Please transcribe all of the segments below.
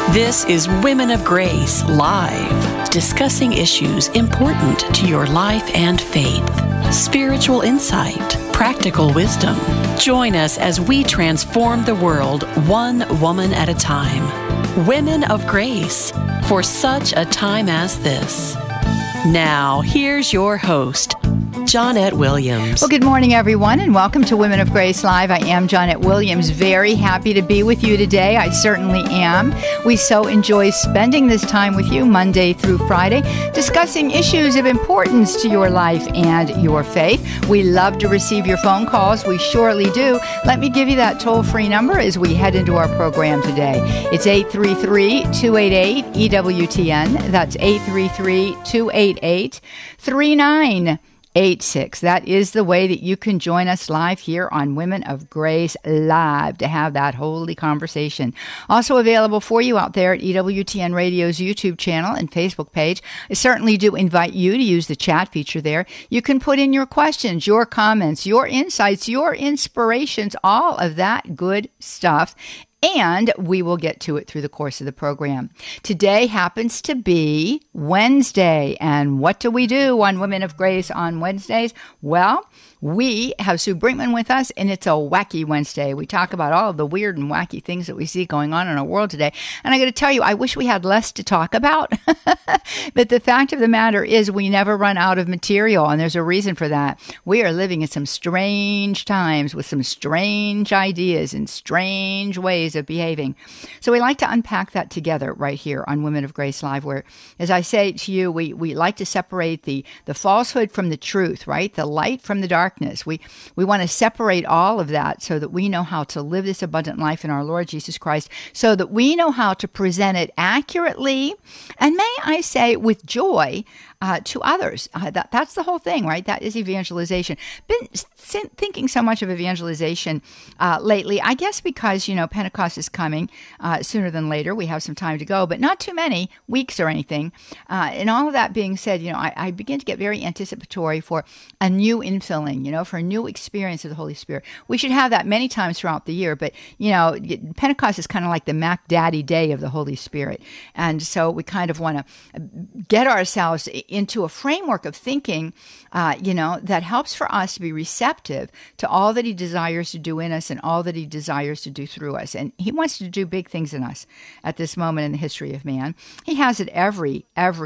This is Women of Grace Live, discussing issues important to your life and faith. Spiritual insight, practical wisdom. Join us as we transform the world one woman at a time. Women of Grace, for such a time as this. Now, here's your host, Johnnette Williams. Well, good morning, everyone, and welcome to Women of Grace Live. I am Johnnette Williams. Very happy to be with you today. I certainly am. We so enjoy spending this time with you Monday through Friday, discussing issues of importance to your life and your faith. We love to receive your phone calls. We surely do. Let me give you that toll-free number as we head into our program today. It's 833-288-EWTN. That's 833-288-3986. That is the way that you can join us live here on Women of Grace Live to have that holy conversation. Also available for you out there at EWTN Radio's YouTube channel and Facebook page. I certainly do invite you to use the chat feature there. You can put in your questions, your comments, your insights, your inspirations, all of that good stuff. And we will get to it through the course of the program. Today happens to be Wednesday. And what do we do on Women of Grace on Wednesdays? Well, we have Sue Brinkman with us, and it's a wacky Wednesday. We talk about all of the weird and wacky things that we see going on in our world today. And I got to tell you, I wish we had less to talk about. But the fact of the matter is we never run out of material, and there's a reason for that. We are living in some strange times with some strange ideas and strange ways of behaving. So we like to unpack that together right here on Women of Grace Live, where, as I say to you, we like to separate the falsehood from the truth, right? The light from the darkness. We want to separate all of that so that we know how to live this abundant life in our Lord Jesus Christ, so that we know how to present it accurately, and may I say with joy, to others. That's the whole thing, right? That is evangelization. Been thinking so much of evangelization lately, I guess because, Pentecost is coming sooner than later. We have some time to go, but not too many weeks or anything. And all of that being said, I begin to get very anticipatory for a new infilling, for a new experience of the Holy Spirit. We should have that many times throughout the year, but, Pentecost is kind of like the Mac Daddy Day of the Holy Spirit. And so we kind of want to get ourselves into a framework of thinking, that helps for us to be receptive to all that He desires to do in us and all that He desires to do through us. And He wants to do big things in us at this moment in the history of man. He has at every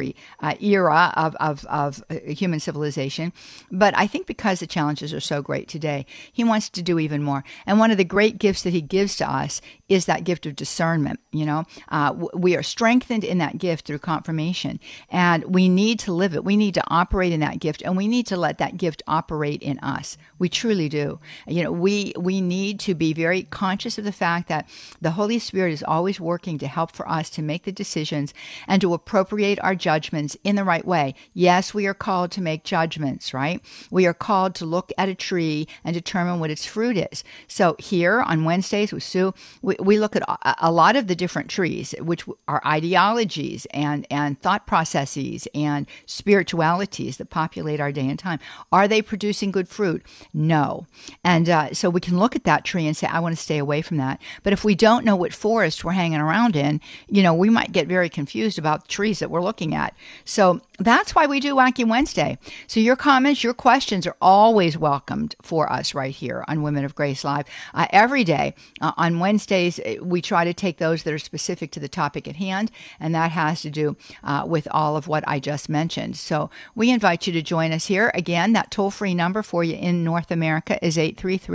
era of human civilization. But I think because the challenges are so great today, He wants to do even more. And one of the great gifts that He gives to us is that gift of discernment. We are strengthened in that gift through confirmation, and we need to live it. We need to operate in that gift, and we need to let that gift operate in us. We truly do. We need to be very conscious of the fact that the Holy Spirit is always working to help for us to make the decisions and to appropriate our judgments in the right way. Yes, we are called to make judgments, right? We are called to look at a tree and determine what its fruit is. So here on Wednesdays with Sue, we look at a lot of the different trees, which are ideologies and thought processes and spiritualities that populate our day and time. Are they producing good fruit? No. And so we can look at that tree and say, I want to stay away from that. But if we don't know what forest we're hanging around in, we might get very confused about the trees that we're looking at. So that's why we do Wacky Wednesday. So your comments, your questions are always welcomed for us right here on Women of Grace Live. Every day on Wednesdays, we try to take those that are specific to the topic at hand, and that has to do with all of what I just mentioned. So we invite you to join us here. Again, that toll-free number for you in North America is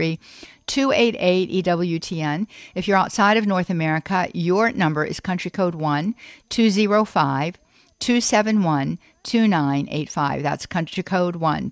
833-288-EWTN. If you're outside of North America, your number is country code 1-205-271-2985. That's country code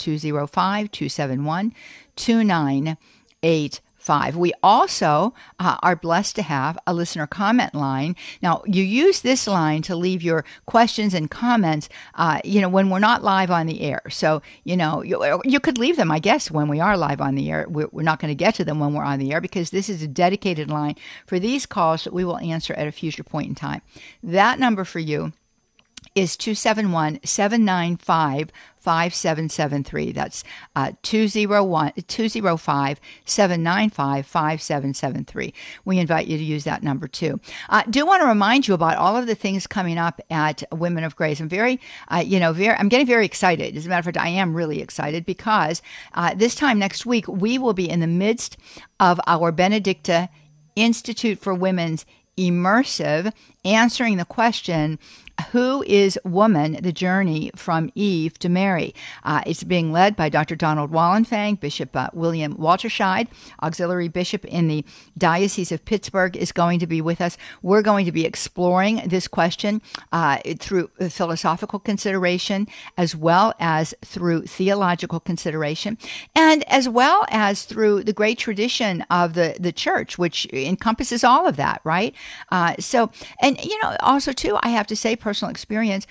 1-205-271-2985. We also are blessed to have a listener comment line. Now, you use this line to leave your questions and comments, when we're not live on the air. So, you could leave them, I guess, when we are live on the air. We're not going to get to them when we're on the air because this is a dedicated line for these calls that we will answer at a future point in time. That number for you is 271-795 5773. That's 205-795-5773. We invite you to use that number too. Do want to remind you about all of the things coming up at Women of Grace. I'm I'm getting very excited. As a matter of fact, I am really excited because this time next week, we will be in the midst of our Benedicta Institute for Women's Immersive, answering the question, who is woman? The journey from Eve to Mary. It's being led by Dr. Donald Wallenfang. Bishop William Walterscheid, auxiliary bishop in the Diocese of Pittsburgh, is going to be with us. We're going to be exploring this question through philosophical consideration, as well as through theological consideration, and as well as through the great tradition of the church, which encompasses all of that, right? Also too, I have to say, personal experience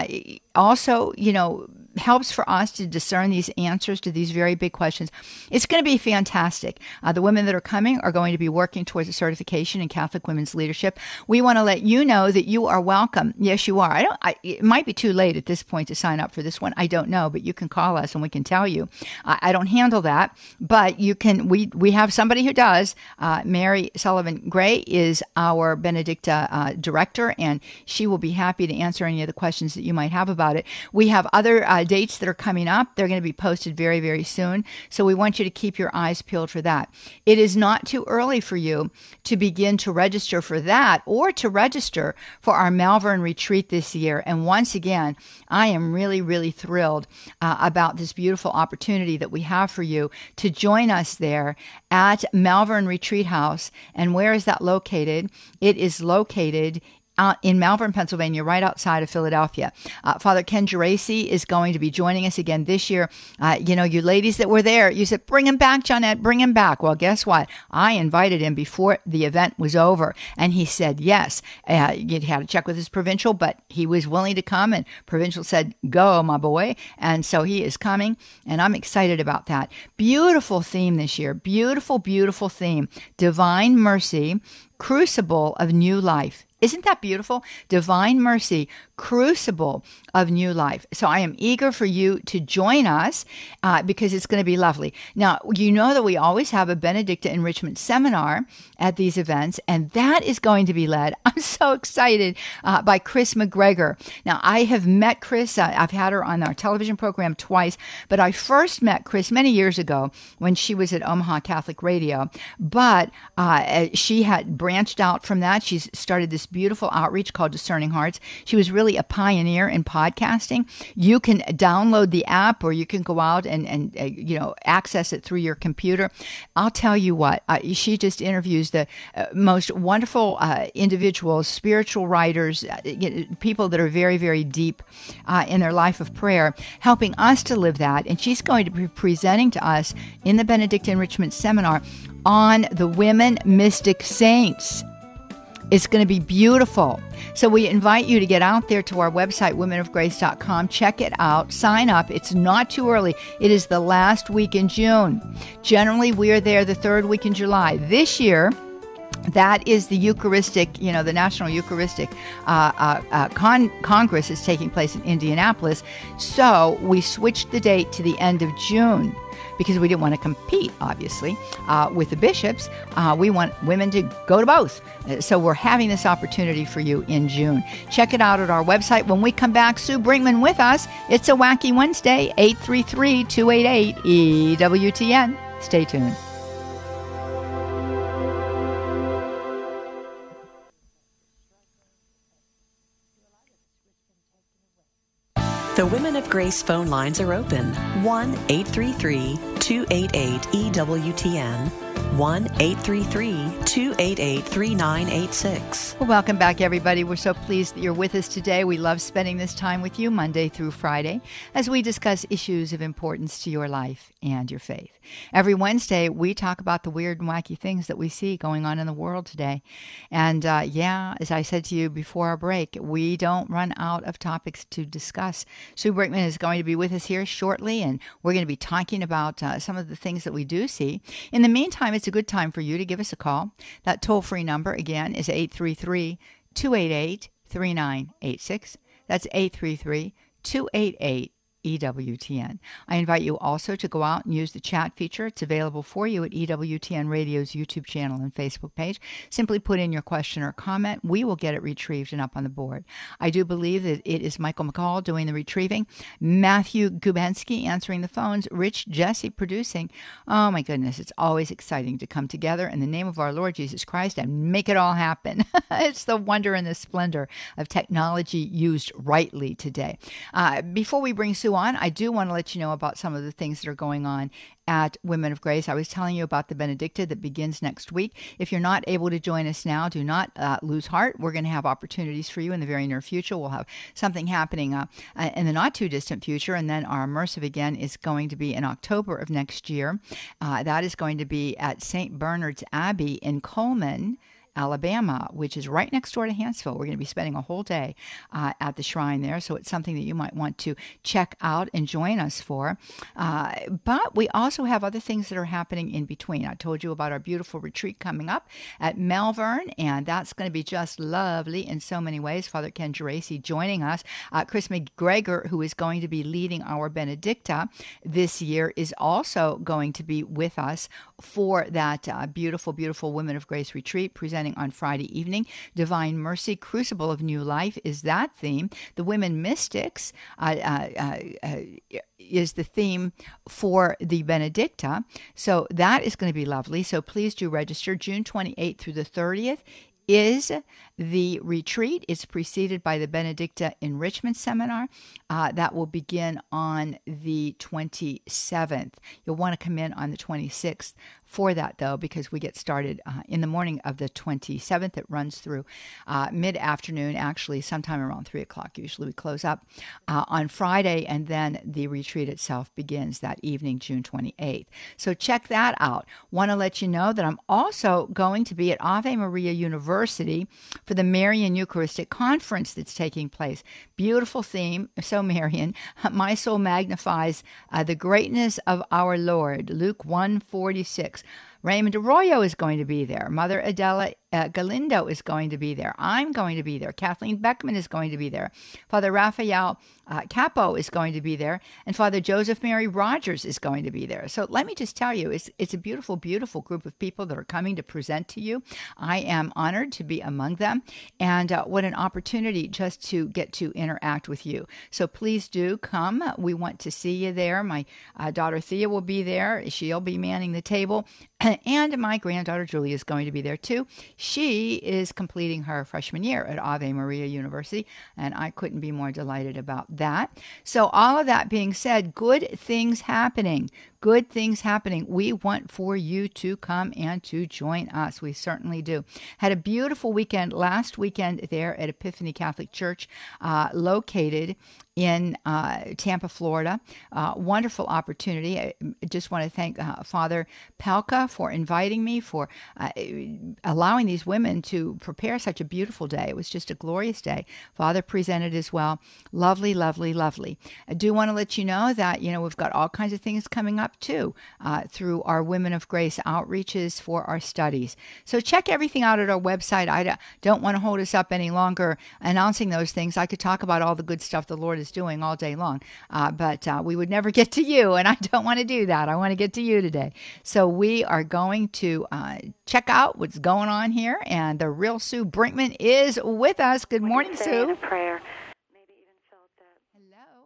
also, helps for us to discern these answers to these very big questions. It's going to be fantastic. The women that are coming are going to be working towards a certification in Catholic women's leadership. We want to let you know that you are welcome. Yes, you are. It might be too late at this point to sign up for this one. I don't know, but you can call us and we can tell you. I don't handle that, but you can. We have somebody who does. Mary Sullivan Gray is our Benedicta director, and she will be happy to answer any of the questions that you might have about it. We have other dates that are coming up. They're going to be posted very, very soon. So we want you to keep your eyes peeled for that. It is not too early for you to begin to register for that or to register for our Malvern retreat this year. And once again, I am really, really thrilled about this beautiful opportunity that we have for you to join us there at Malvern Retreat House. And where is that located? It is located in Malvern, Pennsylvania, right outside of Philadelphia. Father Ken Geraci is going to be joining us again this year. You ladies that were there, you said, bring him back, Johnette, bring him back. Well, guess what? I invited him before the event was over, and he said yes. You had to check with his provincial, but he was willing to come, and provincial said, go, my boy. And so he is coming, and I'm excited about that. Beautiful theme this year. Beautiful, beautiful theme. Divine Mercy, Crucible of New Life. Isn't that beautiful? Divine Mercy, Crucible of New Life. So I am eager for you to join us because it's going to be lovely. Now, you know that we always have a Benedicta Enrichment Seminar at these events, and that is going to be led, I'm so excited, by Chris McGregor. Now, I have met Chris. I've had her on our television program twice, but I first met Chris many years ago when she was at Omaha Catholic Radio, but she had branched out from that. She's started this beautiful outreach called Discerning Hearts. She was really a pioneer in podcasting. You can download the app, or you can go out and access it through your computer. I'll tell you what, she just interviews the most wonderful individuals, spiritual writers, people that are very, very deep in their life of prayer, helping us to live that. And she's going to be presenting to us in the Benedicta Enrichment Seminar on the women mystic saints. It's going to be beautiful. So we invite you to get out there to our website, womenofgrace.com. Check it out. Sign up. It's not too early. It is the last week in June. Generally, we are there the third week in July. This year, that is the Eucharistic, the National Eucharistic Congress is taking place in Indianapolis. So we switched the date to the end of June, because we didn't want to compete, obviously, with the bishops. We want women to go to both. So we're having this opportunity for you in June. Check it out at our website. When we come back, Sue Brinkman with us. It's a Wacky Wednesday, 833-288-EWTN. Stay tuned. The Women of Grace phone lines are open. 1-833-288-EWTN. 1-833-288-3986. Well, welcome back, everybody. We're so pleased that you're with us today. We love spending this time with you Monday through Friday as we discuss issues of importance to your life and your faith. Every Wednesday, we talk about the weird and wacky things that we see going on in the world today. And as I said to you before our break, we don't run out of topics to discuss. Sue Brinkman is going to be with us here shortly, and we're going to be talking about some of the things that we do see. In the meantime, it's a good time for you to give us a call. That toll-free number, again, is 833-288-3986. That's 833-288-3986. EWTN. I invite you also to go out and use the chat feature. It's available for you at EWTN Radio's YouTube channel and Facebook page. Simply put in your question or comment. We will get it retrieved and up on the board. I do believe that it is Michael McCall doing the retrieving, Matthew Gubensky answering the phones, Rich Jesse producing. Oh my goodness, it's always exciting to come together in the name of our Lord Jesus Christ and make it all happen. It's the wonder and the splendor of technology used rightly today. Before we bring Sue on, I do want to let you know about some of the things that are going on at Women of Grace. I was telling you about the Benedicta that begins next week. If you're not able to join us now, do not lose heart. We're going to have opportunities for you in the very near future. We'll have something happening in the not too distant future, and then our immersive again is going to be in October of next year. That is going to be at St. Bernard's Abbey in Coleman, Alabama, which is right next door to Hanceville. We're going to be spending a whole day at the shrine there, so it's something that you might want to check out and join us for. But we also have other things that are happening in between. I told you about our beautiful retreat coming up at Malvern, and that's going to be just lovely in so many ways. Father Ken Geraci joining us. Chris McGregor, who is going to be leading our Benedicta this year, is also going to be with us for that beautiful, beautiful Women of Grace retreat presenting on Friday evening. Divine Mercy, Crucible of New Life is that theme. The Women Mystics is the theme for the Benedicta. So that is going to be lovely. So please do register. June 28th through the 30th is the retreat. It's preceded by the Benedicta Enrichment Seminar. That will begin on the 27th. You'll want to come in on the 26th for that, though, because we get started in the morning of the 27th. It runs through mid-afternoon, actually sometime around 3 o'clock. Usually we close up on Friday, and then the retreat itself begins that evening, June 28th. So check that out. Want to let you know that I'm also going to be at Ave Maria University for the Marian Eucharistic Conference that's taking place. Beautiful theme, so Marian. My soul magnifies the greatness of our Lord. Luke 1:46. Raymond Arroyo is going to be there. Mother Adela Galindo is going to be there. I'm going to be there. Kathleen Beckman is going to be there. Father Raphael Capo is going to be there. And Father Joseph Mary Rogers is going to be there. So let me just tell you, it's a beautiful, beautiful group of people that are coming to present to you. I am honored to be among them. And what an opportunity just to get to interact with you. So please do come. We want to see you there. My daughter Thea will be there. She'll be manning the table. And my granddaughter Julie is going to be there too. She is completing her freshman year at Ave Maria University, and I couldn't be more delighted about that. So all of that being said, good things happening. Good things happening. We want for you to come and to join us. We certainly do. Had a beautiful weekend last weekend there at Epiphany Catholic Church, located in Tampa, Florida. Wonderful opportunity. I just want to thank Father Pelka for inviting me, for allowing these women to prepare such a beautiful day. It was just a glorious day. Father presented as well. Lovely, lovely, lovely. I do want to let you know that, we've got all kinds of things coming up too, through our Women of Grace outreaches for our studies. So check everything out at our website. I don't want to hold us up any longer announcing those things. I could talk about all the good stuff the Lord is doing all day long, but we would never get to you, and I don't want to do that. I want to get to you today. So we are going to check out what's going on here, and the real Sue Brinkman is with us. Good morning, Sue. A prayer. Maybe even felt that. Hello.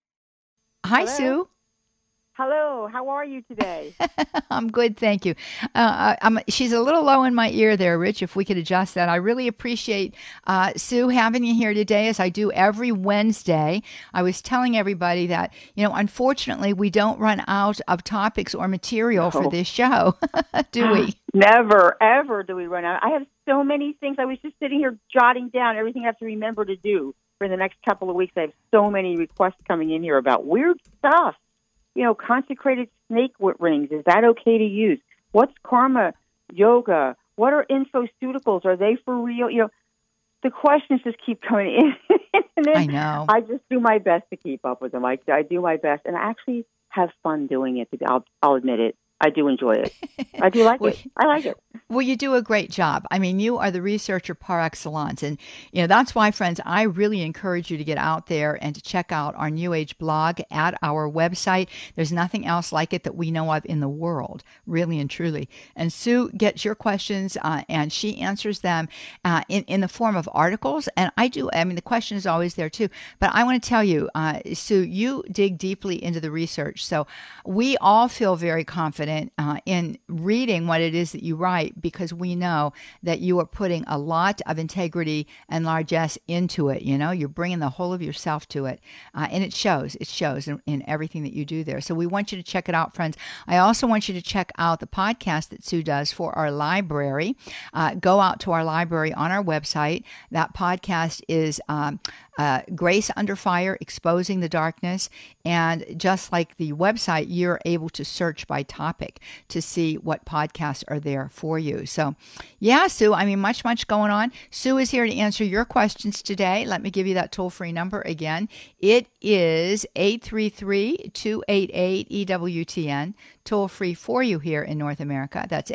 Hi, Hello. Sue. Hello, how are you today? I'm good, thank you. She's a little low in my ear there, Rich, if we could adjust that. I really appreciate, Sue, having you here today, as I do every Wednesday. I was telling everybody that, unfortunately, we don't run out of topics or material for this show, do we? Never, ever do we run out. I have so many things. I was just sitting here jotting down everything I have to remember to do for the next couple of weeks. I have so many requests coming in here about weird stuff. Consecrated snake rings, is that okay to use? What's karma yoga? What are infoceuticals? Are they for real? The questions just keep coming in. And then I know. I just do my best to keep up with them. I do my best, and I actually have fun doing it. I'll admit it. I do enjoy it. I do like it. I like it. Well, you do a great job. I mean, you are the researcher par excellence. And, that's why, friends, I really encourage you to get out there and to check out our New Age blog at our website. There's nothing else like it that we know of in the world, really and truly. And Sue gets your questions and she answers them in the form of articles. And the question is always there too. But I want to tell you, Sue, you dig deeply into the research. So we all feel very confident in reading what it is that you write, because we know that you are putting a lot of integrity and largesse into it. You're bringing the whole of yourself to it. And it shows in everything that you do there. So we want you to check it out, friends. I also want you to check out the podcast that Sue does for our library. Go out to our library on our website. That podcast is Grace Under Fire, Exposing the Darkness. And just like the website, you're able to search by topic to see what podcasts are there for you. So, yeah, Sue, much going on. Sue is here to answer your questions today. Let me give you that toll-free number again. It is 833-288-EWTN, toll-free for you here in North America. That's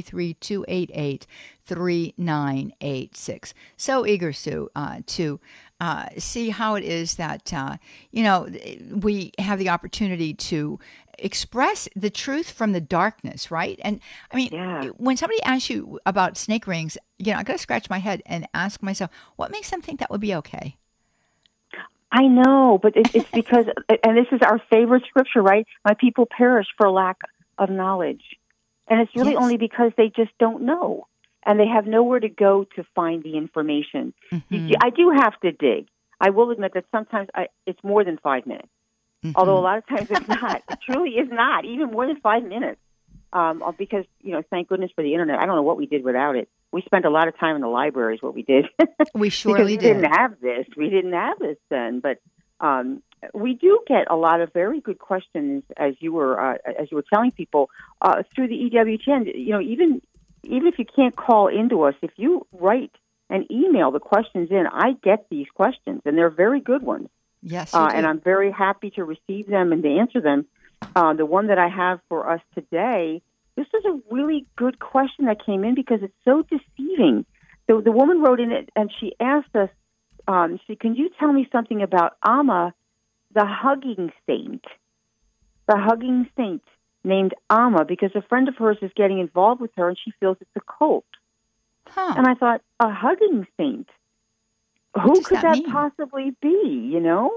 833-288-3986. So eager, Sue, to see how it is that, we have the opportunity to express the truth from the darkness, right? And when somebody asks you about snake rings, I got to scratch my head and ask myself, what makes them think that would be okay? I know, but it's because, and this is our favorite scripture, right? My people perish for lack of knowledge. And it's really only because they just don't know. And they have nowhere to go to find the information. Mm-hmm. I do have to dig. I will admit that sometimes it's more than 5 minutes. Mm-hmm. Although a lot of times it's not. It truly is not, even more than 5 minutes. Because, thank goodness for the internet. I don't know what we did without it. We spent a lot of time in the library is what we did. We surely did. We didn't have this then. But we do get a lot of very good questions, as you were telling people, through the EWTN. Even if you can't call into us, if you write and email the questions in, I get these questions, and they're very good ones. Yes, and I'm very happy to receive them and to answer them. The one that I have for us today, this is a really good question that came in because it's so deceiving. So the woman wrote in it, and she asked us, can you tell me something about Amma, the hugging saint? The hugging saint named Amma, because a friend of hers is getting involved with her, and she feels it's a cult. Huh. And I thought, a hugging saint? Who could that possibly be,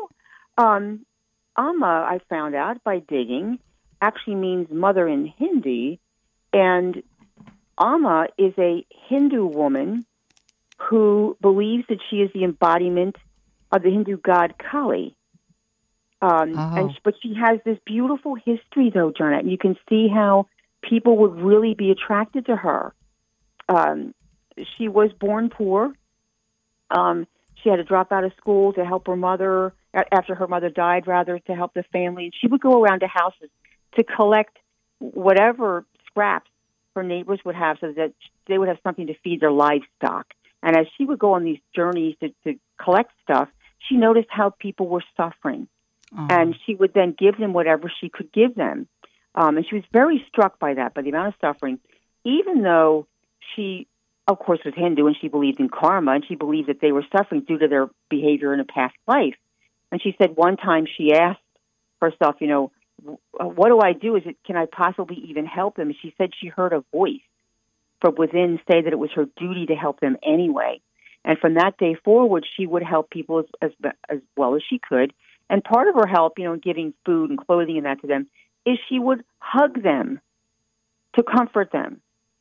Amma, I found out by digging, actually means mother in Hindi, and Amma is a Hindu woman who believes that she is the embodiment of the Hindu god Kali. But she has this beautiful history, though, Janet. And you can see how people would really be attracted to her. She was born poor. She had to drop out of school to help her mother, after her mother died, rather, to help the family. And she would go around to houses to collect whatever scraps her neighbors would have so that they would have something to feed their livestock. And as she would go on these journeys to collect stuff, she noticed how people were suffering. And she would then give them whatever she could give them. And she was very struck by that, by the amount of suffering, even though she, of course, was Hindu and she believed in karma and she believed that they were suffering due to their behavior in a past life. And she said one time she asked herself, what do I do? Can I possibly even help them? And she said she heard a voice from within say that it was her duty to help them anyway. And from that day forward, she would help people as well as she could. And part of her help, giving food and clothing and that to them, is she would hug them to comfort them.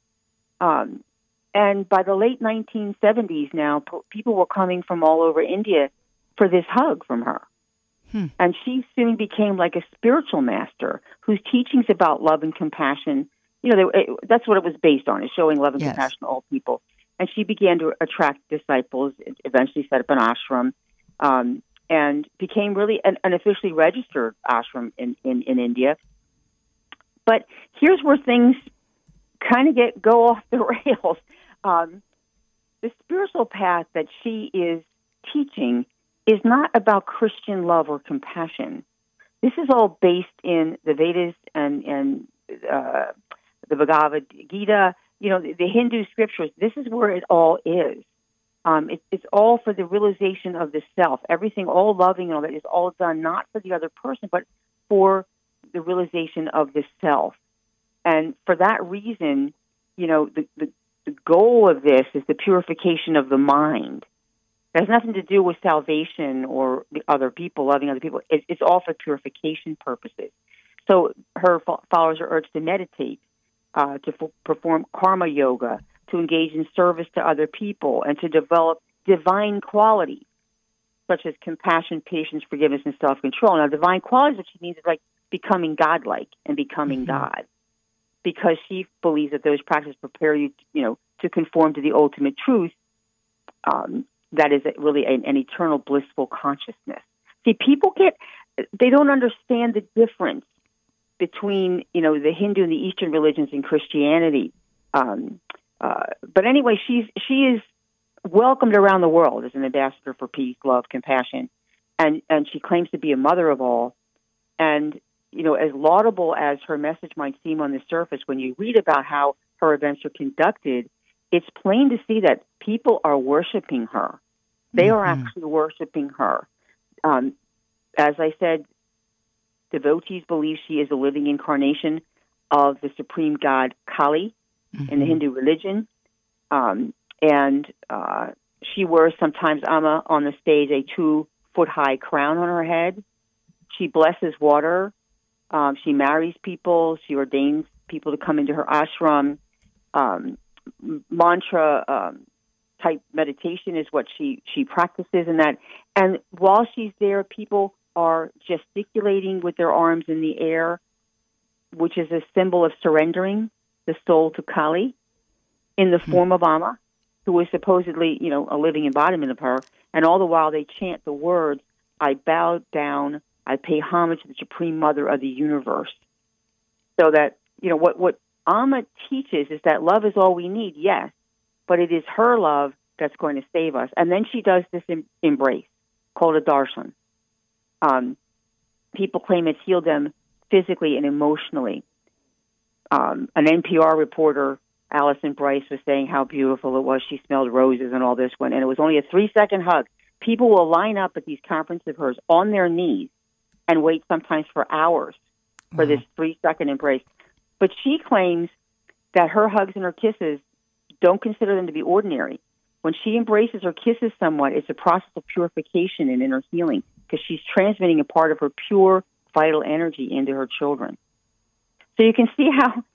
And by the late 1970s now, people were coming from all over India for this hug from her. And she soon became like a spiritual master whose teachings about love and compassion, that's what it was based on, is showing love and compassion to all people. And she began to attract disciples, eventually set up an ashram, and became really an officially registered ashram in India. But here's where things kind of go off the rails. The spiritual path that she is teaching is not about Christian love or compassion. This is all based in the Vedas and the Bhagavad Gita, the Hindu scriptures. This is where it all is. It's all for the realization of the self. Everything, all loving and all that, is all done not for the other person, but for the realization of the self. And for that reason, the goal of this is the purification of the mind. It has nothing to do with salvation or the other people, loving other people. It's all for purification purposes. So her followers are urged to meditate, to perform karma yoga, to engage in service to other people, and to develop divine qualities, such as compassion, patience, forgiveness, and self-control. Now, divine qualities, what she means is like becoming godlike and becoming God, because she believes that those practices prepare you, to conform to the ultimate truth. That is really an eternal blissful consciousness. See, people they don't understand the difference between, the Hindu and the Eastern religions and Christianity. But anyway, she is welcomed around the world as an ambassador for peace, love, compassion, and she claims to be a mother of all. And, as laudable as her message might seem on the surface, when you read about how her events are conducted, it's plain to see that people are worshiping her. They are actually worshiping her. As I said, devotees believe she is a living incarnation of the supreme god Kali in the Hindu religion. And she wears sometimes, Amma, on the stage, a 2-foot-high crown on her head. She blesses water. She marries people. She ordains people to come into her ashram. Mantra type meditation is what she practices in that. And while she's there, people are gesticulating with their arms in the air, which is a symbol of surrendering the soul to Kali in the form of Amma, who is supposedly, a living embodiment of her. And all the while they chant the words, "I bow down, I pay homage to the Supreme Mother of the universe." So that, what Amma teaches is that love is all we need, yes, but it is her love that's going to save us. And then she does this embrace called a darshan. People claim it's healed them physically and emotionally. An NPR reporter, Allison Bryce, was saying how beautiful it was. She smelled roses and all this one, and it was only a 3-second hug. People will line up at these conferences of hers on their knees and wait sometimes for hours for this 3-second embrace. But she claims that her hugs and her kisses don't consider them to be ordinary. When she embraces or kisses someone, it's a process of purification and inner healing, because she's transmitting a part of her pure, vital energy into her children. So you can see how,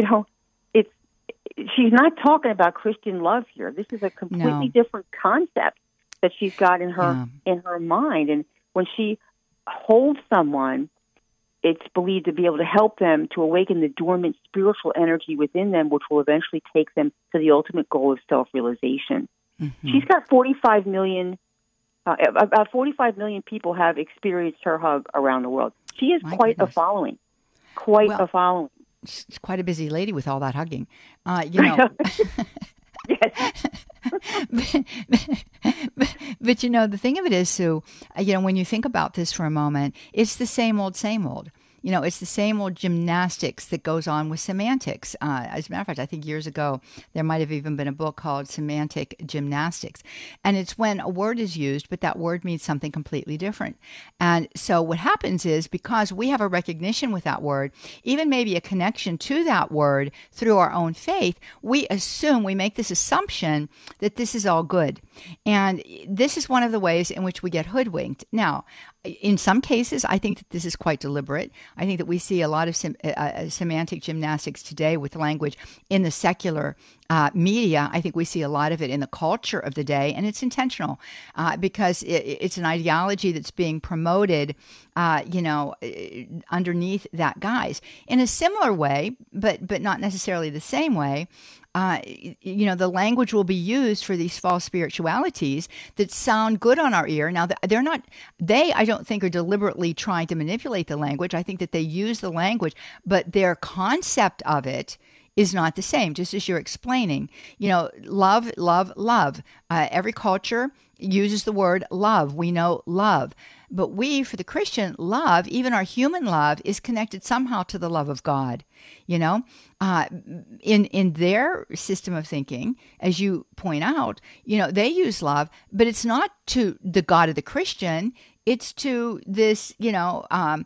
she's not talking about Christian love here. This is a completely different concept that she's got in her mind. And when she holds someone, it's believed to be able to help them to awaken the dormant spiritual energy within them, which will eventually take them to the ultimate goal of self-realization. She's got 45 million, about 45 million people have experienced her hug around the world. She is quite a following, a following. She's quite a busy lady with all that hugging. Yes. But the thing of it is, Sue, when you think about this for a moment, it's the same old, same old. It's the same old gymnastics that goes on with semantics. As a matter of fact, I think years ago, there might have even been a book called Semantic Gymnastics. And it's when a word is used, but that word means something completely different. And so what happens is, because we have a recognition with that word, even maybe a connection to that word through our own faith, we make this assumption that this is all good. And this is one of the ways in which we get hoodwinked. Now, in some cases, I think that this is quite deliberate. I think that we see a lot of semantic gymnastics today with language in the secular media. I think we see a lot of it in the culture of the day, and it's intentional because it's an ideology that's being promoted, underneath that guise. In a similar way, but not necessarily the same way, the language will be used for these false spiritualities that sound good on our ear. Now, I don't think are deliberately trying to manipulate the language. I think that they use the language, but their concept of it is not the same, just as you're explaining. Love, love, love. Every culture uses the word love. We know love. But we, for the Christian, love, even our human love, is connected somehow to the love of God. In their system of thinking, as you point out, they use love, but it's not to the God of the Christian. It's to this, a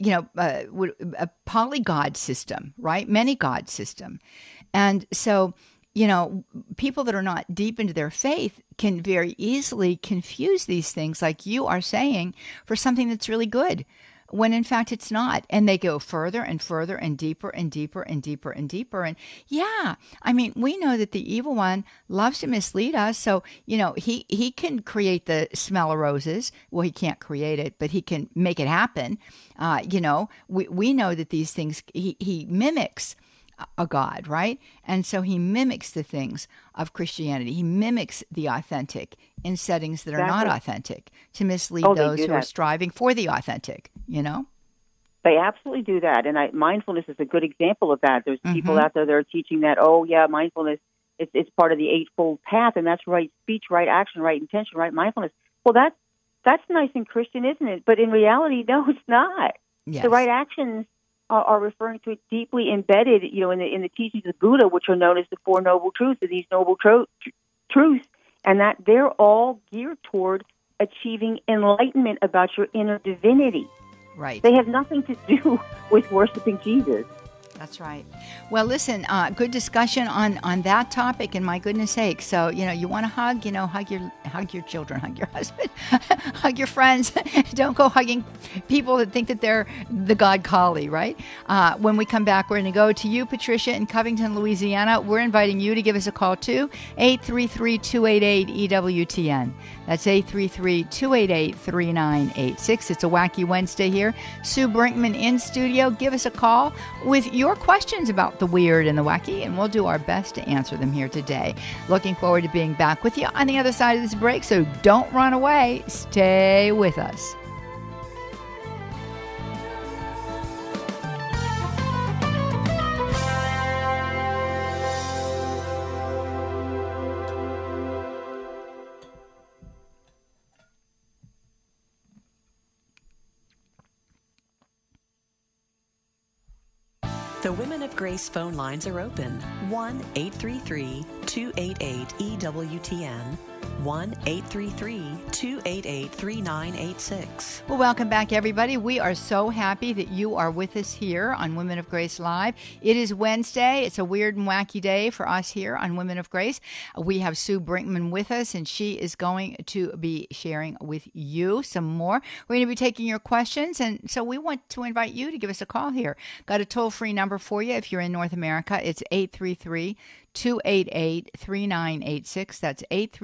polygod system, right? Many God system. And so, people that are not deep into their faith can very easily confuse these things, like you are saying, for something that's really good, when in fact it's not. And they go further and further and deeper and deeper and deeper and deeper. And we know that the evil one loves to mislead us. So, he can create the smell of roses. Well, he can't create it, but he can make it happen. We know that these things, he mimics a God, right? And so he mimics the things of Christianity. He mimics the authentic in settings that are not authentic to mislead those who are striving for the authentic, They absolutely do that. And mindfulness is a good example of that. There's people out there that are teaching that, mindfulness, it's part of the Eightfold Path, and that's right speech, right action, right intention, right mindfulness. Well, that's nice and Christian, isn't it? But in reality, no, it's not. Yes. The right actions are referring to it deeply embedded, in the teachings of Buddha, which are known as the Four Noble Truths, these noble truths, and that they're all geared toward achieving enlightenment about your inner divinity. Right. They have nothing to do with worshiping Jesus. That's right. Well, listen, good discussion on that topic, and my goodness sake. So, you want to hug, hug your children, hug your husband, hug your friends. Don't go hugging people that think that they're the God Kali, right? When we come back, we're going to go to you, Patricia, in Covington, Louisiana. We're inviting you to give us a call, too, 833-288-EWTN. That's 833-288-3986. It's a wacky Wednesday here. Sue Brinkman in studio. Give us a call with your questions about the weird and the wacky, and we'll do our best to answer them here today. Looking forward to being back with you on the other side of this break, so don't run away. Stay with us. The Women of Grace phone lines are open. 1-833-288-EWTN. 1-833-288-3986. Well, welcome back, everybody. We are so happy that you are with us here on Women of Grace Live. It is Wednesday. It's a weird and wacky day for us here on Women of Grace. We have Sue Brinkman with us, and she is going to be sharing with you some more. We're going to be taking your questions, and so we want to invite you to give us a call here. Got a toll-free number for you if you're in North America. It's 833-288-3986. That's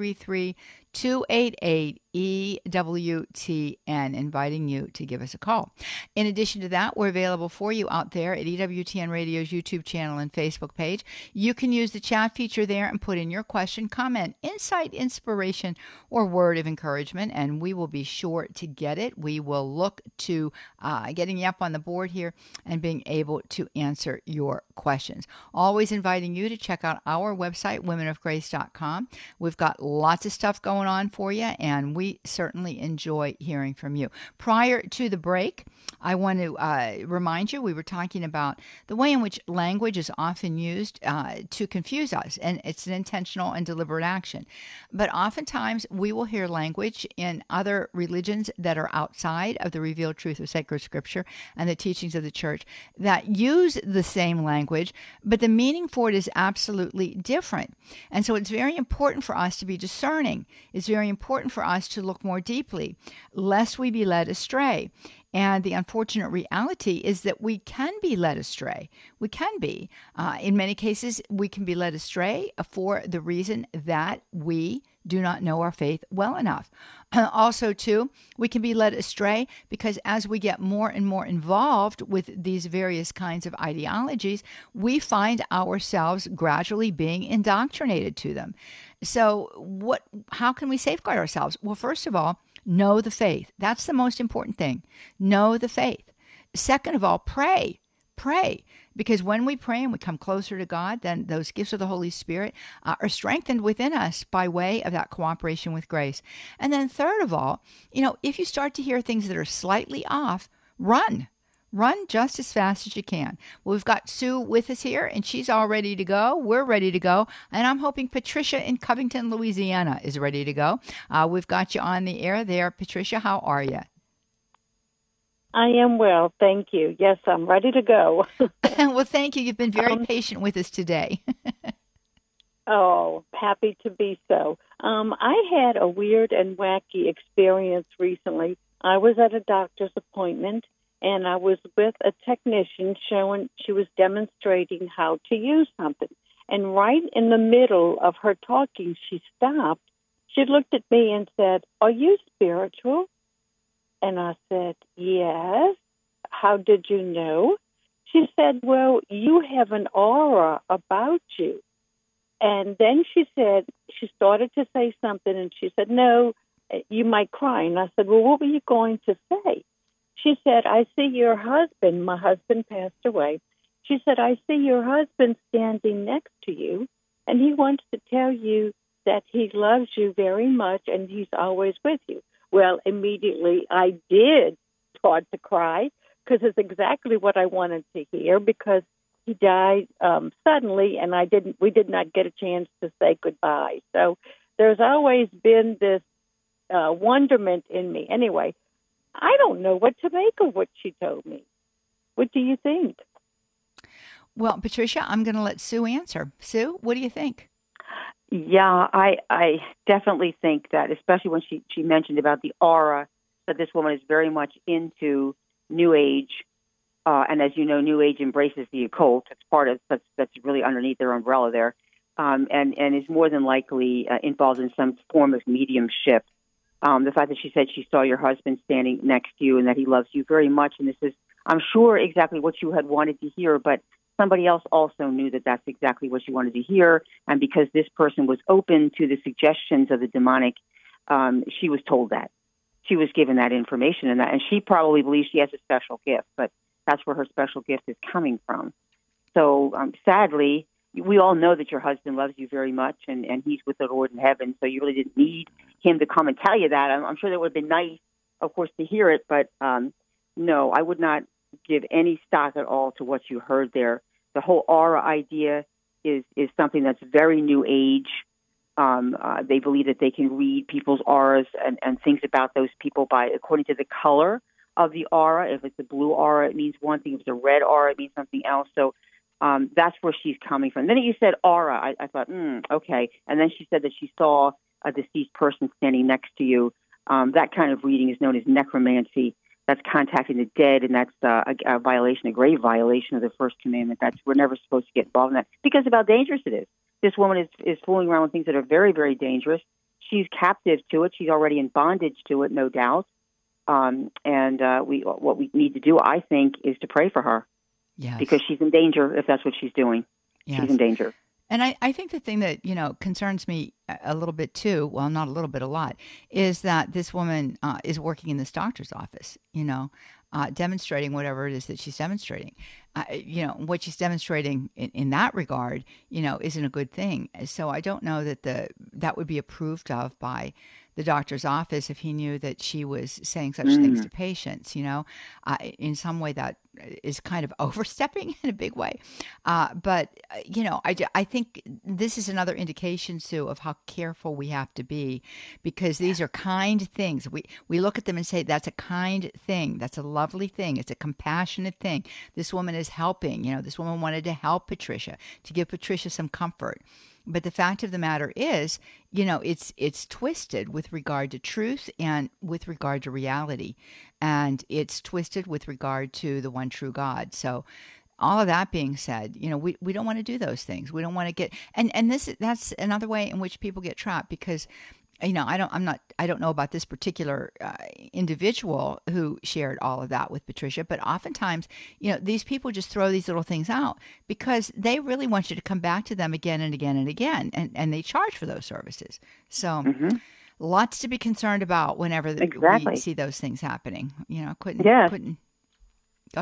833-288-EWTN, inviting you to give us a call. In addition to that, we're available for you out there at EWTN Radio's YouTube channel and Facebook page. You can use the chat feature there and put in your question, comment, insight, inspiration, or word of encouragement, and we will be sure to get it. We will look to getting you up on the board here and being able to answer your questions. Always inviting you to check out our website, womenofgrace.com. We've got lots of stuff going on for you, and we certainly enjoy hearing from you. Prior to the break, I want to remind you, we were talking about the way in which language is often used to confuse us, and it's an intentional and deliberate action. But oftentimes, we will hear language in other religions that are outside of the revealed truth of sacred scripture and the teachings of the church that use the same language, but the meaning for it is absolutely different. And so it's very important for us to be discerning. It's very important for us to look more deeply, lest we be led astray. And the unfortunate reality is that we can be led astray. We can be. In many cases, we can be led astray for the reason that we do not know our faith well enough. Also, too, we can be led astray because as we get more and more involved with these various kinds of ideologies, we find ourselves gradually being indoctrinated to them. So how can we safeguard ourselves? Well, first of all, know the faith. That's the most important thing. Know the faith. Second of all, pray. pray, because when we pray and we come closer to God, then those gifts of the Holy Spirit are strengthened within us by way of that cooperation with grace. And then third of all, if you start to hear things that are slightly off, run. Run just as fast as you can. Well, we've got Sue with us here, and she's all ready to go. We're ready to go. And I'm hoping Patricia in Covington, Louisiana is ready to go. We've got you on the air there. Patricia, how are you? I am well, thank you. Yes, I'm ready to go. Well, thank you. You've been very patient with us today. Oh, happy to be so. I had a weird and wacky experience recently. I was at a doctor's appointment, and I was with a technician she was demonstrating how to use something. And right in the middle of her talking, she stopped. She looked at me and said, "Are you spiritual?" And I said, "Yes." "How did you know?" She said, "Well, you have an aura about you." And then she started to say something, and she said, "No, you might cry." And I said, "Well, what were you going to say?" She said, "I see your husband." My husband passed away. She said, "I see your husband standing next to you, and he wants to tell you that he loves you very much, and he's always with you." Well, immediately I did start to cry, because it's exactly what I wanted to hear, because he died suddenly, and we did not get a chance to say goodbye. So there's always been this wonderment in me. Anyway, I don't know what to make of what she told me. What do you think? Well, Patricia, I'm going to let Sue answer. Sue, what do you think? Yeah, I definitely think that, especially when she mentioned about the aura, that this woman is very much into New Age. And as you know, New Age embraces the occult. It's part of that's really underneath their umbrella there, and is more than likely involved in some form of mediumship. The fact that she said she saw your husband standing next to you and that he loves you very much, and this is, I'm sure, exactly what you had wanted to hear, but somebody else also knew that that's exactly what you wanted to hear, and because this person was open to the suggestions of the demonic, she was told that. She was given that information, and she probably believes she has a special gift, but that's where her special gift is coming from. So sadly, we all know that your husband loves you very much, and he's with the Lord in heaven, so you really didn't need him to come and tell you that. I'm sure that would have been nice, of course, to hear it, but no, I would not give any stock at all to what you heard there. The whole aura idea is something that's very New Age. They believe that they can read people's auras and things about those people according to the color of the aura. If it's a blue aura, it means one thing. If it's a red aura, it means something else. So that's where she's coming from. Then you said aura. I thought, okay. And then she said that she saw a deceased person standing next to you. That kind of reading is known as necromancy. That's contacting the dead, and that's a violation, a grave violation of the first commandment. We're never supposed to get involved in that because of how dangerous it is. This woman is fooling around with things that are very, very dangerous. She's captive to it. She's already in bondage to it, no doubt. What we need to do, I think, is to pray for her. Yes. Because she's in danger if that's what she's doing. Yes. She's in danger. And I think the thing that, concerns me a little bit too, well, not a little bit, a lot, is that this woman is working in this doctor's office, demonstrating whatever it is that she's demonstrating. What she's demonstrating in that regard, isn't a good thing. So I don't know that that would be approved of by the doctor's office if he knew that she was saying such things to patients, in some way that is kind of overstepping in a big way. But I think this is another indication, Sue, of how careful we have to be, because these are kind things. We look at them and say, that's a kind thing. That's a lovely thing. It's a compassionate thing. This woman is helping. This woman wanted to help Patricia, to give Patricia some comfort. But the fact of the matter is, it's twisted with regard to truth and with regard to reality. And it's twisted with regard to the one true God. So all of that being said, we don't want to do those things. We don't want to get, and that's another way in which people get trapped, because I don't know about this particular individual who shared all of that with Patricia, but oftentimes, these people just throw these little things out because they really want you to come back to them again and again and again, and they charge for those services. So lots to be concerned about whenever we see those things happening. Couldn't. Go ahead.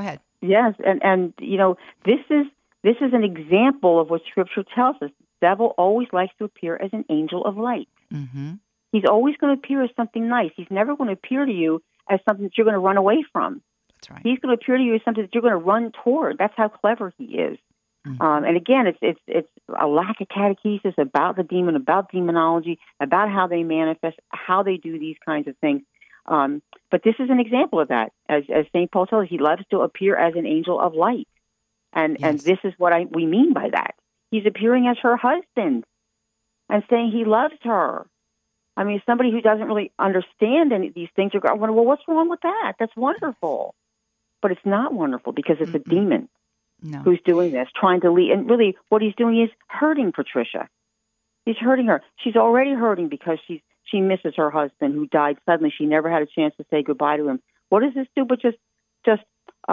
Yes, and this is an example of what Scripture tells us. The devil always likes to appear as an angel of light. Mm-hmm. He's always going to appear as something nice. He's never going to appear to you as something that you're going to run away from. That's right. He's going to appear to you as something that you're going to run toward. That's how clever he is. Mm-hmm. And again, it's a lack of catechesis about the demon, about demonology, about how they manifest, how they do these kinds of things. But this is an example of that. As St. Paul tells us, he loves to appear as an angel of light. And this is what we mean by that. He's appearing as her husband and saying he loves her. I mean, somebody who doesn't really understand any of these things are going, well, what's wrong with that? That's wonderful. But it's not wonderful because it's a demon who's doing this, trying to lead. And really what he's doing is hurting Patricia. He's hurting her. She's already hurting because she misses her husband who died suddenly. She never had a chance to say goodbye to him. What does this do but just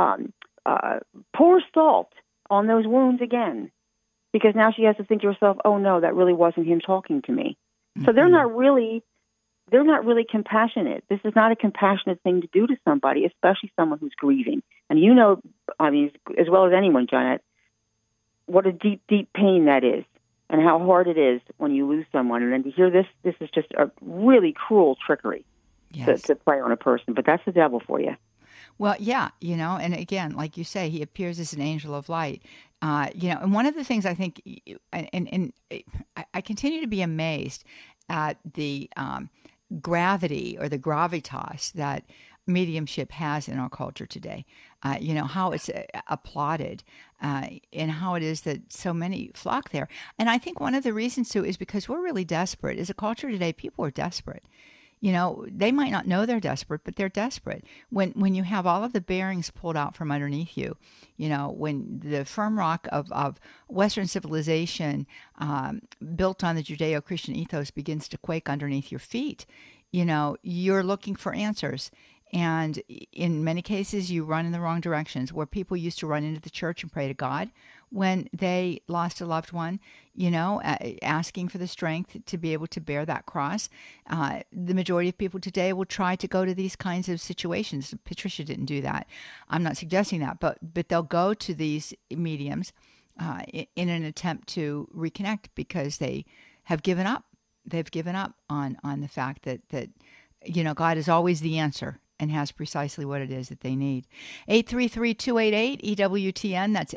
pour salt on those wounds again? Because now she has to think to herself, oh, no, that really wasn't him talking to me. Mm-hmm. So they're not really compassionate. This is not a compassionate thing to do to somebody, especially someone who's grieving. And I mean, as well as anyone, Janet, what a deep, deep pain that is and how hard it is when you lose someone. And then to hear this is just a really cruel trickery to play on a person. But that's the devil for you. Well, yeah, and again, like you say, he appears as an angel of light. And one of the things I think, and I continue to be amazed at the gravity or the gravitas that mediumship has in our culture today. How it's applauded and how it is that so many flock there. And I think one of the reasons, too, is because we're really desperate. As a culture today, people are desperate. They might not know they're desperate, but they're desperate. When you have all of the bearings pulled out from underneath you, when the firm rock of Western civilization built on the Judeo-Christian ethos begins to quake underneath your feet, you're looking for answers. And in many cases, you run in the wrong directions. Where people used to run into the church and pray to God when they lost a loved one, asking for the strength to be able to bear that cross. The majority of people today will try to go to these kinds of situations. Patricia didn't do that. I'm not suggesting that, but they'll go to these mediums in an attempt to reconnect because they have given up. They've given up on the fact that God is always the answer and has precisely what it is that they need. 833-288-EWTN. That's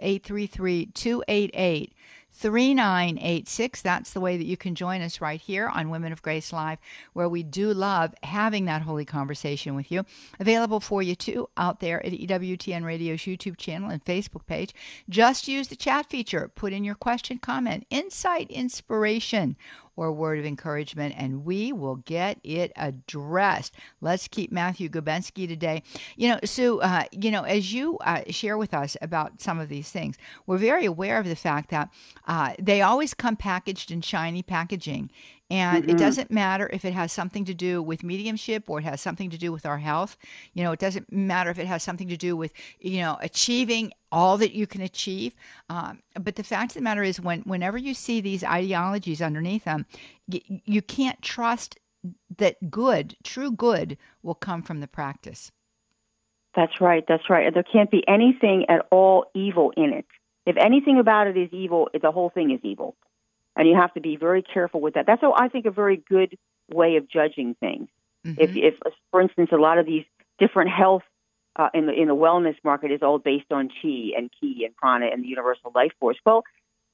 833-288-3986. That's the way that you can join us right here on Women of Grace Live, where we do love having that holy conversation with you. Available for you, too, out there at EWTN Radio's YouTube channel and Facebook page. Just use the chat feature. Put in your question, comment, insight, inspiration, or word of encouragement, and we will get it addressed. Let's keep Matthew Gubensky today. Sue, as you share with us about some of these things, we're very aware of the fact that they always come packaged in shiny packaging. And it doesn't matter if it has something to do with mediumship or it has something to do with our health. It doesn't matter if it has something to do with, achieving all that you can achieve. But the fact of the matter is whenever you see these ideologies underneath them, you can't trust that true good will come from the practice. That's right. That's right. And there can't be anything at all evil in it. If anything about it is evil, the whole thing is evil. And you have to be very careful with that. That's, I think, a very good way of judging things. Mm-hmm. If, for instance, a lot of these different health in the wellness market is all based on chi and ki and prana and the universal life force. Well,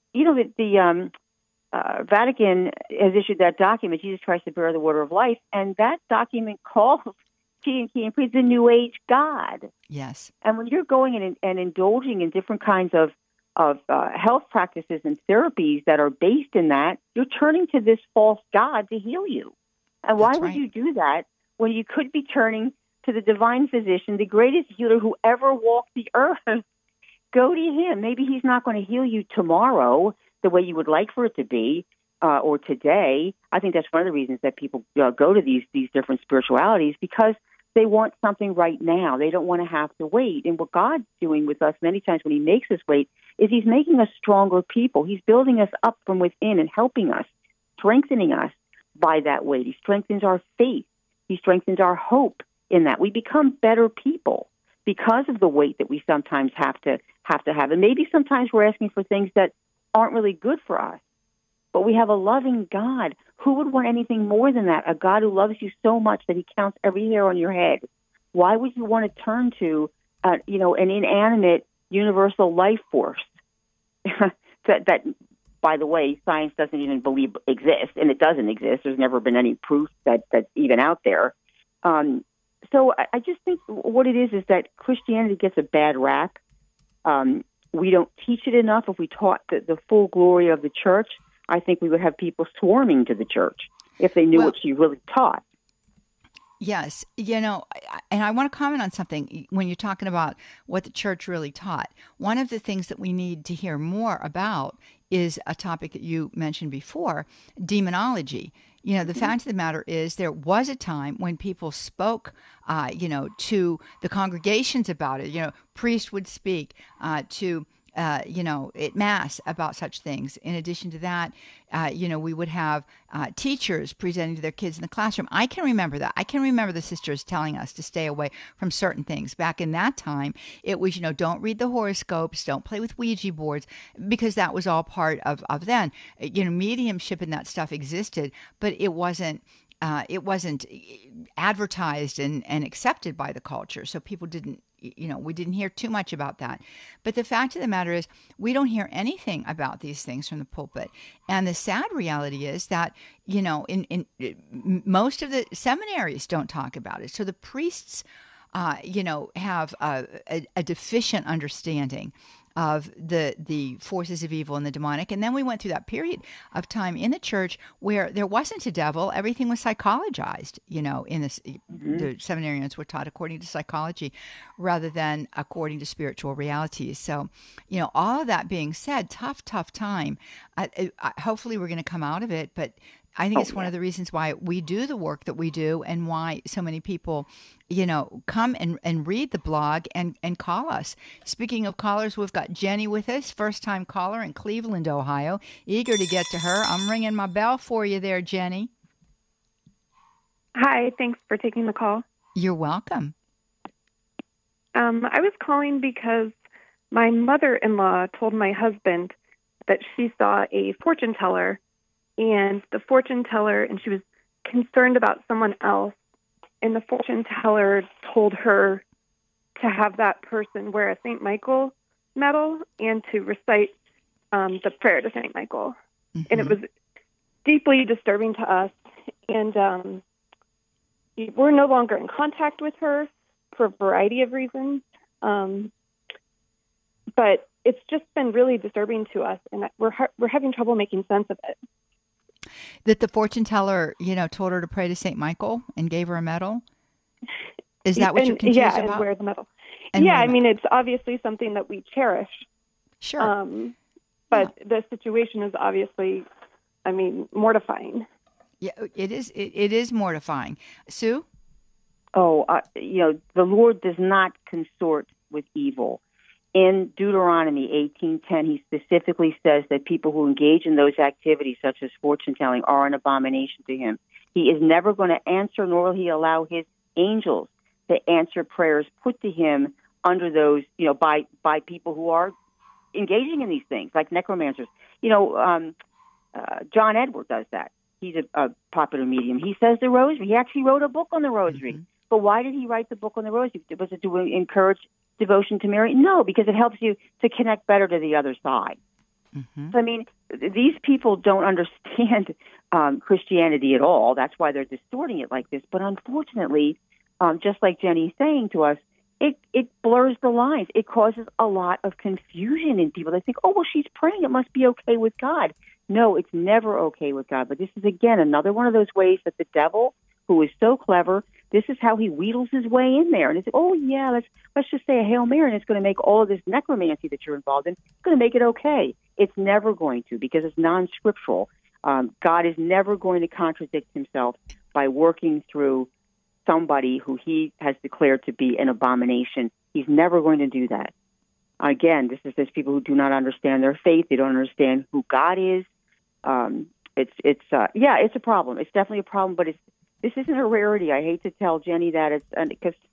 the Vatican has issued that document, Jesus Christ, the Bearer of the Water of Life, and that document calls chi and ki and pri the New Age God. Yes. And when you're going and indulging in different kinds of health practices and therapies that are based in that, you're turning to this false God to heal you. And why would you do that when you could be turning to the divine physician, the greatest healer who ever walked the earth? Go to him. Maybe he's not going to heal you tomorrow the way you would like for it to be, or today. I think that's one of the reasons that people go to these different spiritualities, because they want something right now. They don't want to have to wait. And what God's doing with us many times when he makes us wait is he's making us stronger people. He's building us up from within and helping us, strengthening us by that wait. He strengthens our faith. He strengthens our hope in that. We become better people because of the weight that we sometimes have to have. And maybe sometimes we're asking for things that aren't really good for us. But we have a loving God. Who would want anything more than that? A God who loves you so much that he counts every hair on your head. Why would you want to turn to, an inanimate, universal life force that, by the way, science doesn't even believe exists, and it doesn't exist. There's never been any proof that's even out there. So I just think what it is that Christianity gets a bad rap. We don't teach it enough. If we taught the full glory of the church, I think we would have people swarming to the church if they knew what she really taught. Yes. And I want to comment on something when you're talking about what the church really taught. One of the things that we need to hear more about is a topic that you mentioned before, demonology. The fact of the matter is there was a time when people spoke, to the congregations about it. Priests would speak to at Mass about such things. In addition to that, we would have teachers presenting to their kids in the classroom. I can remember that. I can remember the sisters telling us to stay away from certain things. Back in that time, it was, don't read the horoscopes, don't play with Ouija boards, because that was all part of then. Mediumship and that stuff existed, but it wasn't advertised and accepted by the culture. So people didn't, we didn't hear too much about that. But the fact of the matter is we don't hear anything about these things from the pulpit. And the sad reality is that, in most of the seminaries don't talk about it. So the priests, have a deficient understanding of the forces of evil and the demonic. And then we went through that period of time in the church where there wasn't a devil. Everything was psychologized, in this, the seminarians were taught according to psychology rather than according to spiritual realities. So, all of that being said, tough time. Hopefully we're going to come out of it, but I think it's one of the reasons why we do the work that we do and why so many people, come and read the blog and call us. Speaking of callers, we've got Jenny with us, first-time caller in Cleveland, Ohio. Eager to get to her. I'm ringing my bell for you there, Jenny. Hi, thanks for taking the call. You're welcome. I was calling because my mother-in-law told my husband that she saw a fortune teller, and she was concerned about someone else, and the fortune teller told her to have that person wear a St. Michael medal and to recite the prayer to St. Michael. Mm-hmm. And it was deeply disturbing to us, and we're no longer in contact with her for a variety of reasons, but it's just been really disturbing to us, and we're having trouble making sense of it. That the fortune teller, told her to pray to St. Michael and gave her a medal? Is that what you're confused about? Yeah, and wear the medal. It's obviously something that we cherish. Sure. But the situation is obviously, mortifying. Yeah, it is. It is mortifying. Sue? The Lord does not consort with evil. In Deuteronomy 18:10, he specifically says that people who engage in those activities, such as fortune telling, are an abomination to him. He is never going to answer, nor will he allow his angels to answer prayers put to him under those, by people who are engaging in these things, like necromancers. John Edward does that. He's a popular medium. He says the rosary. He actually wrote a book on the rosary. Mm-hmm. But why did he write the book on the rosary? Was it to encourage devotion to Mary? No, because it helps you to connect better to the other side. Mm-hmm. So, these people don't understand Christianity at all. That's why they're distorting it like this. But unfortunately, just like Jenny's saying to us, it blurs the lines. It causes a lot of confusion in people. They think, she's praying. It must be okay with God. No, it's never okay with God. But this is, again, another one of those ways that the devil, who is so clever, this is how he wheedles his way in there. And it's, let's just say a Hail Mary, and it's going to make all of this necromancy that you're involved in, it's going to make it okay. It's never going to, because it's non-scriptural. God is never going to contradict himself by working through somebody who he has declared to be an abomination. He's never going to do that. Again, this is just people who do not understand their faith. They don't understand who God is. It's a problem. It's definitely a problem, but this isn't a rarity. I hate to tell Jenny that, because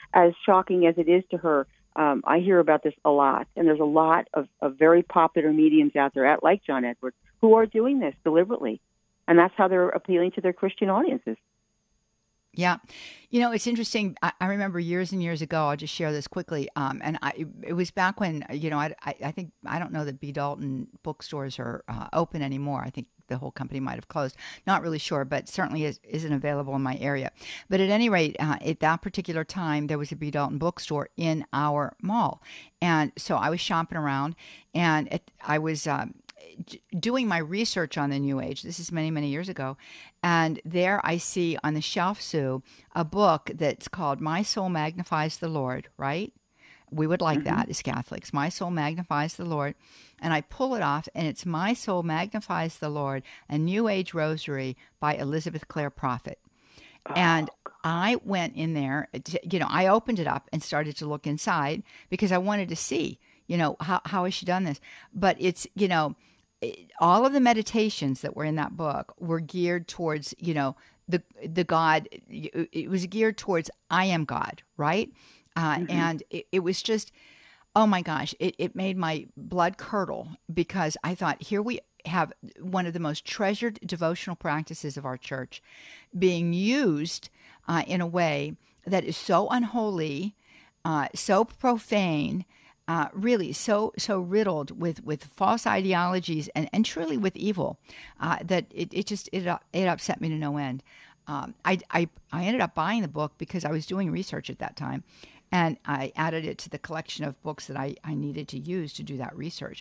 as shocking as it is to her, I hear about this a lot, and there's a lot of very popular mediums out there, like John Edwards, who are doing this deliberately, and that's how they're appealing to their Christian audiences. Yeah. It's interesting. I remember years and years ago, I'll just share this quickly. And it was back when, I think, I don't know that B. Dalton bookstores are open anymore. I think the whole company might have closed. Not really sure, but certainly isn't available in my area. But at any rate, at that particular time, there was a B. Dalton bookstore in our mall. And so I was shopping around, and I was doing my research on the New Age. This is many, many years ago. And there I see on the shelf, Sue, a book that's called My Soul Magnifies the Lord, right? We would like that as Catholics. My Soul Magnifies the Lord. And I pull it off, and it's My Soul Magnifies the Lord, a New Age Rosary by Elizabeth Clare Prophet. And I went in there, I opened it up and started to look inside because I wanted to see, how has she done this? But it's, all of the meditations that were in that book were geared towards, the God. It was geared towards I am God, right? And it was just, oh my gosh, it made my blood curdle because I thought, here we have one of the most treasured devotional practices of our church being used in a way that is so unholy, so profane, really so riddled with false ideologies and truly with evil that it upset me to no end. I ended up buying the book because I was doing research at that time, and I added it to the collection of books that I needed to use to do that research.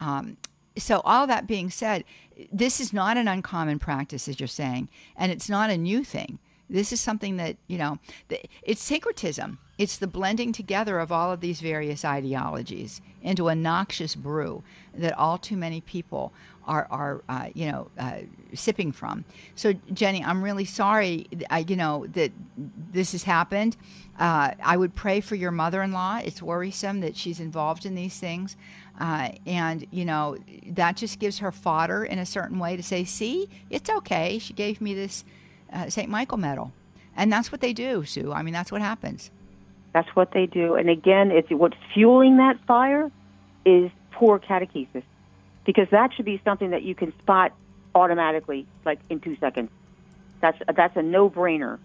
So all that being said, this is not an uncommon practice, as you're saying, and it's not a new thing. This is something that, it's syncretism. It's the blending together of all of these various ideologies into a noxious brew that all too many people are sipping from. So, Jenny, I'm really sorry, that this has happened. I would pray for your mother-in-law. It's worrisome that she's involved in these things. And that just gives her fodder in a certain way to say, see, it's okay. She gave me this St. Michael medal. And that's what they do, Sue. I mean, that's what happens. That's what they do. And again, it's what's fueling that fire is poor catechesis, because that should be something that you can spot automatically, like in 2 seconds. That's a no-brainer.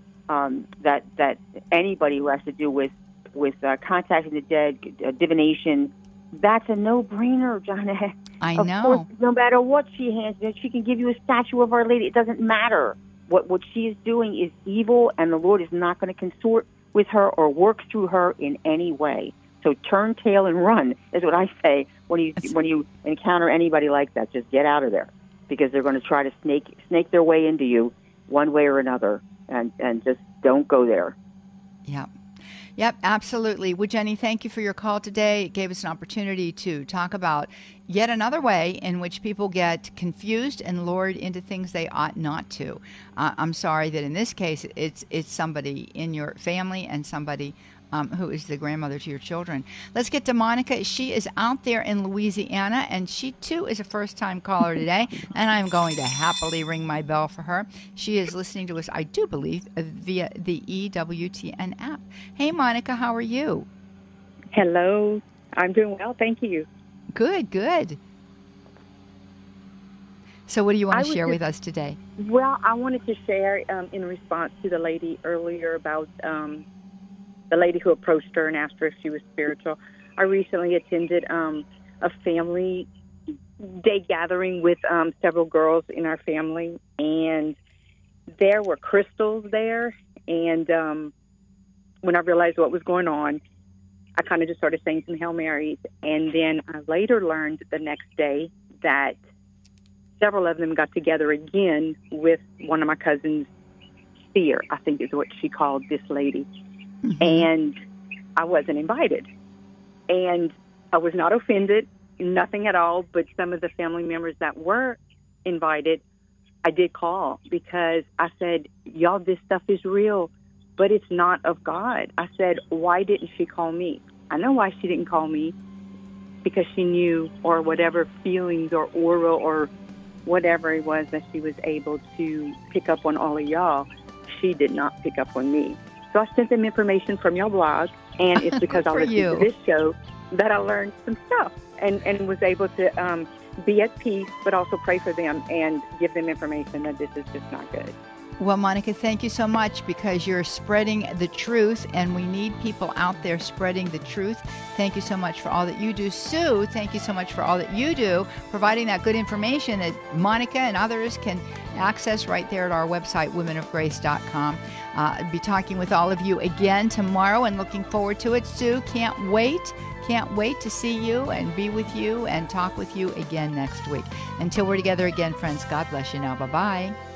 That anybody who has to do with contacting the dead, divination, that's a no-brainer, John. I of know. Course, no matter what she hands, she can give you a statue of Our Lady. It doesn't matter. What she is doing is evil, and the Lord is not going to consort with her or work through her in any way. So turn tail and run is what I say when you encounter anybody like that. Just get out of there, because they're going to try to snake their way into you one way or another, and just don't go there. Yeah. Yep, absolutely. Well, Jenny, thank you for your call today. It gave us an opportunity to talk about yet another way in which people get confused and lured into things they ought not to. I'm sorry that in this case it's somebody in your family and somebody who is the grandmother to your children. Let's get to Monica. She is out there in Louisiana, and she too is a first-time caller today, and I'm going to happily ring my bell for her. She is listening to us, I do believe, via the EWTN app. Hey, Monica, how are you? Hello. I'm doing well, thank you. Good. So what do you want to share with us today? Well, I wanted to share in response to the lady earlier about the lady who approached her and asked her if she was spiritual. I recently attended a family day gathering with several girls in our family, and there were crystals there. And when I realized what was going on, I kind of just started saying some Hail Marys. And then I later learned the next day that several of them got together again with one of my cousins, Seer, I think is what she called this lady. Mm-hmm. And I wasn't invited. And I was not offended, nothing at all, but some of the family members that were invited, I did call because I said, y'all, this stuff is real, but it's not of God. I said, why didn't she call me? I know why she didn't call me, because she knew, or whatever feelings or aura or whatever it was that she was able to pick up on all of y'all, she did not pick up on me. So I sent them information from your blog, and it's because I listened to this show that I learned some stuff and was able to be at peace, but also pray for them and give them information that this is just not good. Well, Monica, thank you so much, because you're spreading the truth, and we need people out there spreading the truth. Thank you so much for all that you do. Sue, thank you so much for all that you do, providing that good information that Monica and others can access right there at our website, womenofgrace.com. I'll be talking with all of you again tomorrow and looking forward to it. Sue, can't wait. Can't wait to see you and be with you and talk with you again next week. Until we're together again, friends, God bless you now. Bye-bye.